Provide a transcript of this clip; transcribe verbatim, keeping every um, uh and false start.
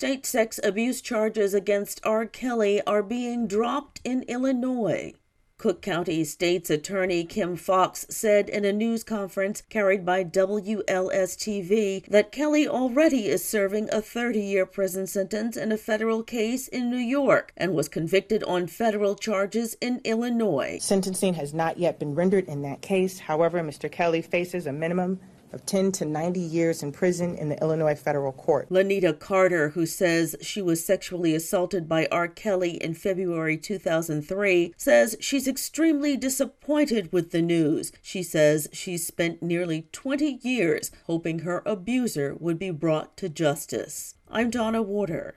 State sex abuse charges against R. Kelly are being dropped in Illinois. Cook County State's Attorney Kim Foxx said in a news conference carried by W L S T V that Kelly already is serving a thirty-year prison sentence in a federal case in New York and was convicted on federal charges in Illinois. Sentencing has not yet been rendered in that case. However, Mister Kelly faces a minimum of ten to ninety years in prison in the Illinois federal court. Lanita Carter, who says she was sexually assaulted by R. Kelly in February two thousand three, says she's extremely disappointed with the news. She says she's spent nearly twenty years hoping her abuser would be brought to justice. I'm Donna Warder.